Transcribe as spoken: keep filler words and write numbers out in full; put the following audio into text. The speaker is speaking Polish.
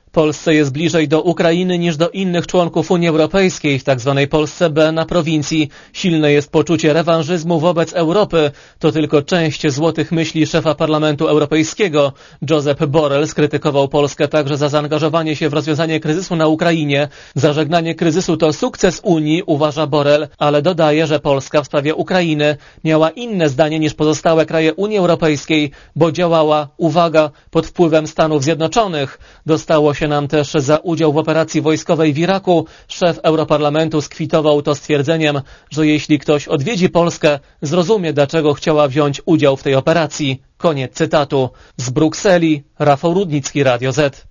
Polsce jest bliżej do Ukrainy niż do innych członków Unii Europejskiej. W tzw. Polsce B na prowincji silne jest poczucie rewanżyzmu wobec Europy. To tylko część złotych myśli szefa Parlamentu Europejskiego. Josep Borrell skrytykował Polskę także za zaangażowanie się w rozwiązanie kryzysu na Ukrainie. Zażegnanie kryzysu to sukces Unii, uważa Borrell, ale dodaje, że Polska w sprawie Ukrainy miała inne zdanie niż pozostałe kraje Unii Europejskiej, bo działała, uwaga, pod wpływem Stanów Zjednoczonych. Dostało się nam też za udział w operacji wojskowej w Iraku. Szef Europarlamentu skwitował to stwierdzeniem, że jeśli ktoś odwiedzi Polskę, zrozumie, dlaczego chciała wziąć udział w tej operacji. Koniec cytatu. Z Brukseli Rafał Rudnicki, Radio Z.